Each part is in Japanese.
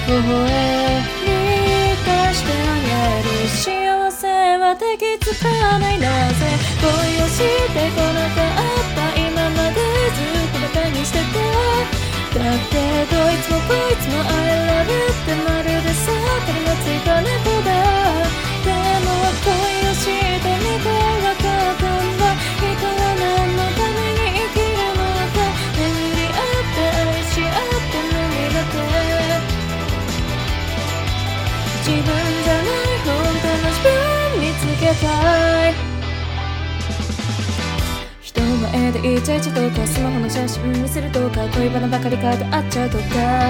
微笑み出してあげる。幸せは敵つかない。なぜ恋をしてこなかった今までずっとバカにしてた。だってどいつもこいつも I love you ってまるでさかりがついた猫だ。でも恋をしてみてわかったんだ。人は何のために生きるのか。巡り合って愛し合って脱ぎだって自分じゃない本当の自分見つけたい。人の前でイチャイチャとかスマホの写真見せるとか恋バナばかり書いてあっちゃうとか。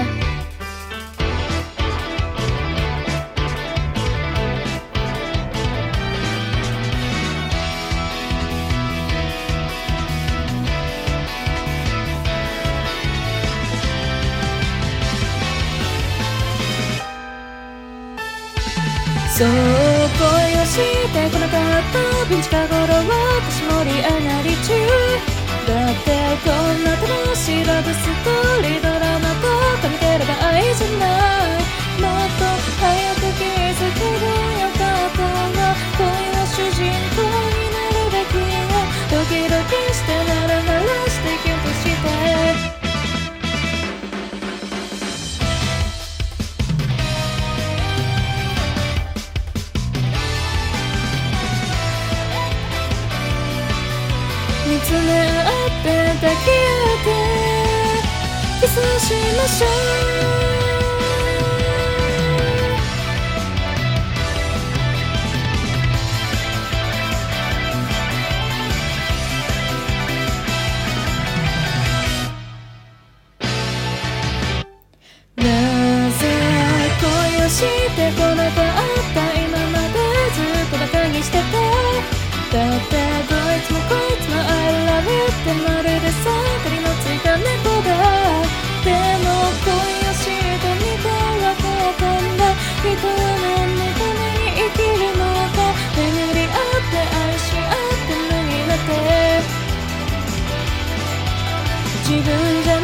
そう恋をしてこなかったピンチか頃は私盛り上がり中。だってこんな楽しいラブストーリードラマとか見てれば愛じゃない。もっと早く気づけばよかったんだ。恋は主人公になるべきよ。ドキドキしてならならしてキュンとして見つめ合って抱き合ってキスしましょう。なぜ恋をしてこなかった今までずっとバカにしてた。だってどいつもこいつも I love you ってまるでさかりのついた猫だ。でも恋をしてみてわかったんだ。人は何のために生きるのか。巡り合って愛し合って脱ぎだって自分じゃ